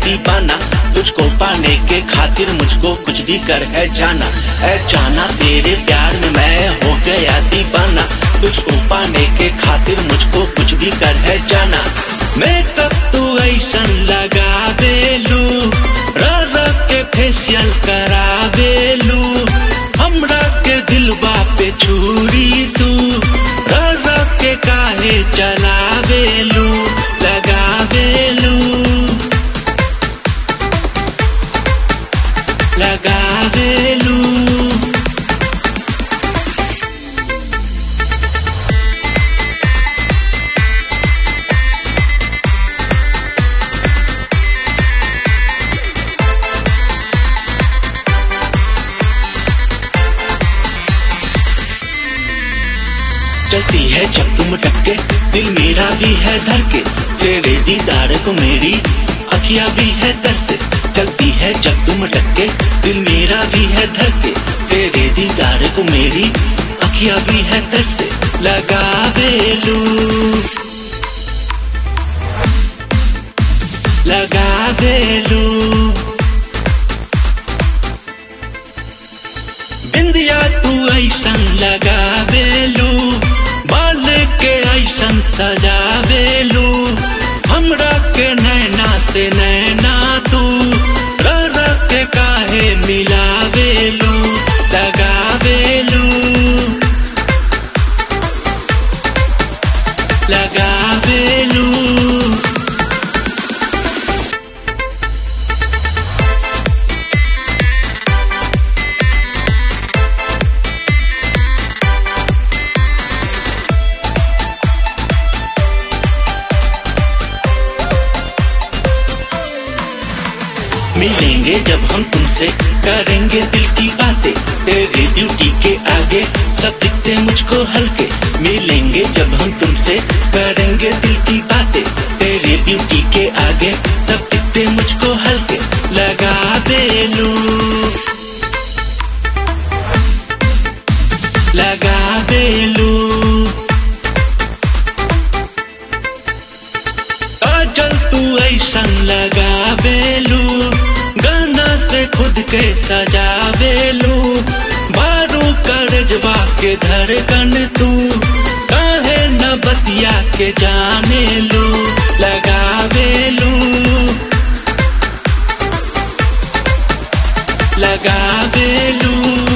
दीवाना, तुझको पाने के खातिर मुझको कुछ भी कर है जाना। ऐ जाना तेरे प्यार में मैं हो गया दीवाना, तुझको पाने के खातिर मुझको कुछ भी कर है जाना। मेकअप तू ऐसन लगा बेलू, रख के फेशियल करा बेलू, हमरा के दिलवा पे छुरी तू रख के काहे चला बेलू, लगा बेलू, लगा बेलू। चलती है जब तुम टक्के, दिल मेरा भी है धड़के, तेरे दीदार को मेरी अखियां भी है तरसे। चलती है जब तुम टक्के, दिल मेरा भी है धड़के, तेरे दीदार को मेरी अखियां भी है तरसे, लगा बेलू, लगा बेलू। बिंदिया तू ऐसन लगा बेलू, बाल के ऐसन सजा बेलू, हमरा के नैना से नैना तू रख के काहे मिला बेलू, लगा बेलू, लगा बेलू। मिलेंगे जब हम तुमसे करेंगे दिल की बातें, तेरी ब्यूटी के आगे सब दिखते मुझको हल्के। मिलेंगे जब हम तुमसे करेंगे दिल की बातें, तेरी ब्यूटी के आगे सब दिखते मुझको हल्के, लगा बेलू, लगा बेलू। काजल तू ऐसन लगा बेलू, गाना से खुद के सजा बेलू, बारू करजवा के धड़कन तू काहे न बतिया के जाने लू, लगा बेलू, लगा बेलू।